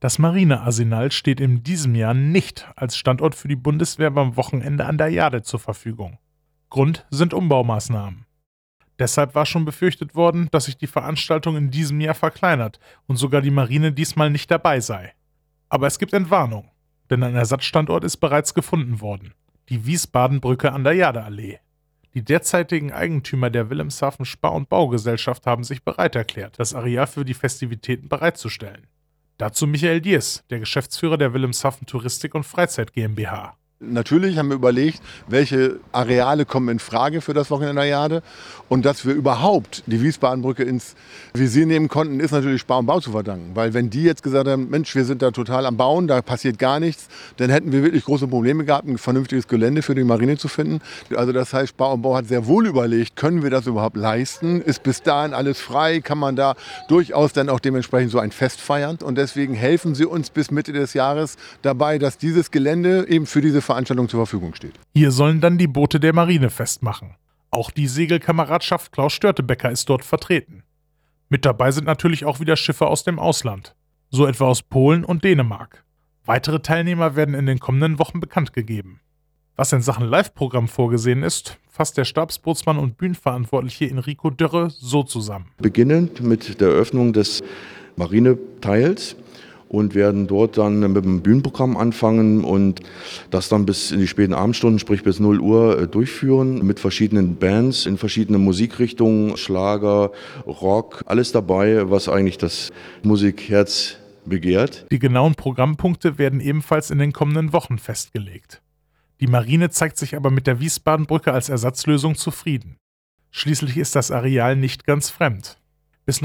Das Marinearsenal steht in diesem Jahr nicht als Standort für die Bundeswehr beim Wochenende an der Jade zur Verfügung. Grund sind Umbaumaßnahmen. Deshalb war schon befürchtet worden, dass sich die Veranstaltung in diesem Jahr verkleinert und sogar die Marine diesmal nicht dabei sei. Aber es gibt Entwarnung, denn ein Ersatzstandort ist bereits gefunden worden: die Wiesbadenbrücke an der Jadeallee. Die derzeitigen Eigentümer der Wilhelmshaven Spar- und Baugesellschaft haben sich bereit erklärt, das Areal für die Festivitäten bereitzustellen. Dazu Michael Diers, der Geschäftsführer der Wilhelmshaven Touristik und Freizeit GmbH. Natürlich haben wir überlegt, welche Areale kommen in Frage für das Wochenende der Jade. Und dass wir überhaupt die Wiesbadenbrücke ins Visier nehmen konnten, ist natürlich Spar und Bau zu verdanken. Weil wenn die jetzt gesagt haben, Mensch, wir sind da total am Bauen, da passiert gar nichts, dann hätten wir wirklich große Probleme gehabt, ein vernünftiges Gelände für die Marine zu finden. Also das heißt, Spar und Bau hat sehr wohl überlegt, können wir das überhaupt leisten? Ist bis dahin alles frei? Kann man da durchaus dann auch dementsprechend so ein Fest feiern? Und deswegen helfen sie uns bis Mitte des Jahres dabei, dass dieses Gelände eben für diese Veranstaltung zur Verfügung steht. Hier sollen dann die Boote der Marine festmachen. Auch die Segelkameradschaft Klaus Störtebecker ist dort vertreten. Mit dabei sind natürlich auch wieder Schiffe aus dem Ausland, so etwa aus Polen und Dänemark. Weitere Teilnehmer werden in den kommenden Wochen bekannt gegeben. Was in Sachen Live-Programm vorgesehen ist, fasst der Stabsbootsmann und Bühnenverantwortliche Enrico Dörre so zusammen. Beginnend mit der Eröffnung des Marineteils und werden dort dann mit dem Bühnenprogramm anfangen und das dann bis in die späten Abendstunden, sprich bis 0 Uhr, durchführen mit verschiedenen Bands in verschiedenen Musikrichtungen, Schlager, Rock, alles dabei, was eigentlich das Musikherz begehrt. Die genauen Programmpunkte werden ebenfalls in den kommenden Wochen festgelegt. Die Marine zeigt sich aber mit der Wiesbadenbrücke als Ersatzlösung zufrieden. Schließlich ist das Areal nicht ganz fremd. Bis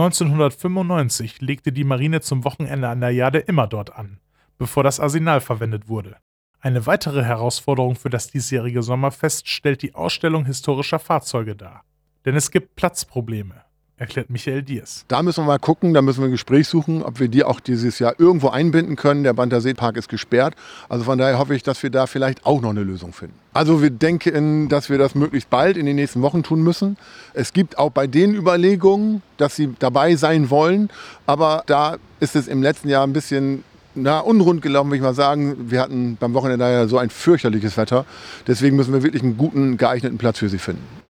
1995 legte die Marine zum Wochenende an der Jade immer dort an, bevor das Arsenal verwendet wurde. Eine weitere Herausforderung für das diesjährige Sommerfest stellt die Ausstellung historischer Fahrzeuge dar. Denn es gibt Platzprobleme, erklärt Michael Diers. Da müssen wir mal gucken, da müssen wir ein Gespräch suchen, ob wir die auch dieses Jahr irgendwo einbinden können. Der Banterseepark ist gesperrt. Also von daher hoffe ich, dass wir da vielleicht auch noch eine Lösung finden. Also wir denken, dass wir das möglichst bald in den nächsten Wochen tun müssen. Es gibt auch bei den Überlegungen, dass sie dabei sein wollen. Aber da ist es im letzten Jahr ein bisschen unrund gelaufen, würde ich mal sagen. Wir hatten beim Wochenende so ein fürchterliches Wetter. Deswegen müssen wir wirklich einen guten, geeigneten Platz für sie finden.